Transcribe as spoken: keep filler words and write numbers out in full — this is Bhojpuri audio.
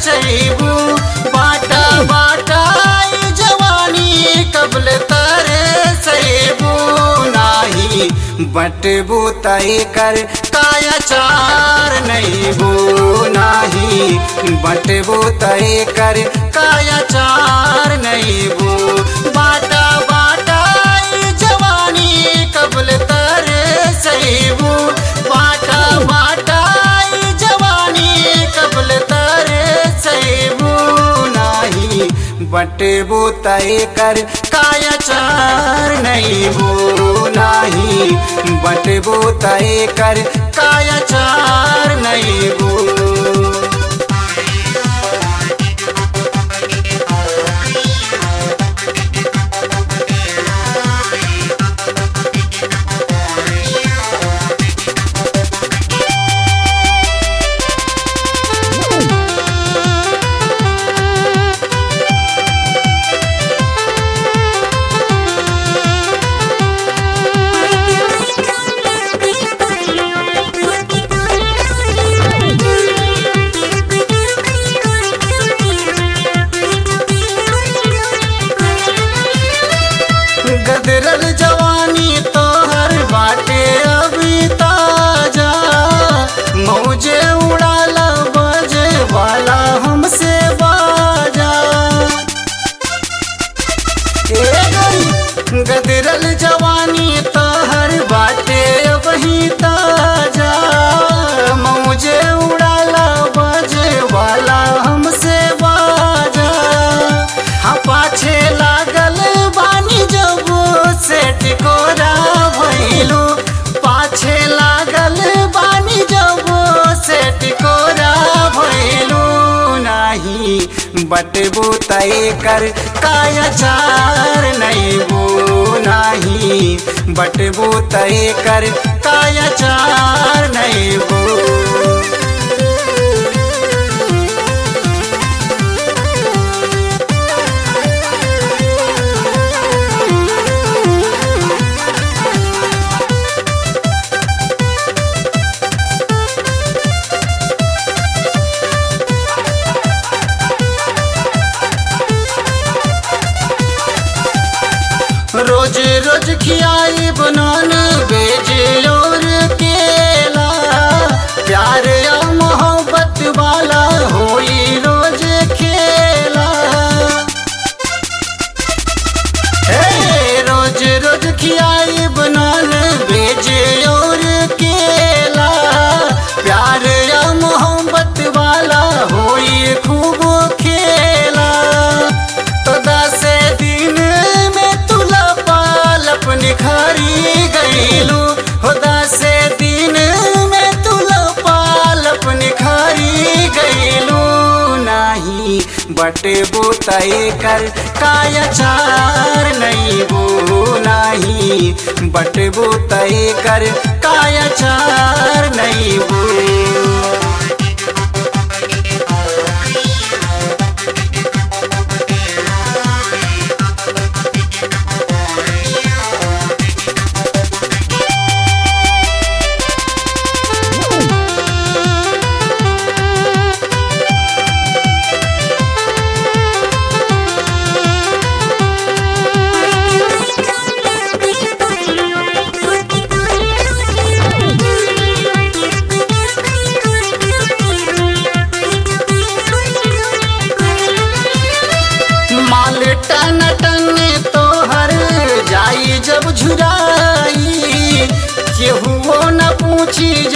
सैबू बाटा बाटा ई जवानी कबल तारे सैबू नाही बटबू तय कर काया चार नैबू नाही बटबू तय कर काया चार नैबू बाटा बाटा ई जवानी कबल तारे सैबू बाटा बाटा ई जवानी कबल तारे सैबू नाही बटबू तय कर काया चार नैबू नाही बटबू तय कर काया चार नैबू गदरल जवानी तो हर बाटे अभी ताजा मौजे उड़ाला बजे वाला हमसे बाजा ए गई गदरल जवानी तो हर बाटे अभी ताजा मौजे उड़ाला बजे वाला हमसे बाजा हाँ पाछे लागल बानी जब सेठ कोरा भैलू पाछे लागल बानी जब सेठ कोरा भैलू नाही बटबू तय कर काया चार नैबू नाही बटबू तय कर काया चार नैबू रोज रोज खियाई बनान बेज और केला प्यार या मोहब्बत वाला होई रोज खेला हे रोज रोज खियाई बनान बेज और केला प्यार या मोहब्बत वाला होई खूब खेला तो दस दिन निखारी गईलू हो दसे दिन में तुला पाल अपनी खारी गईलू नाही बटबू तय कर काया चार नैबू नाही बटबू तय कर काया चार नैबू टन टन तो हर जाई जब झुराई केहू न पूछी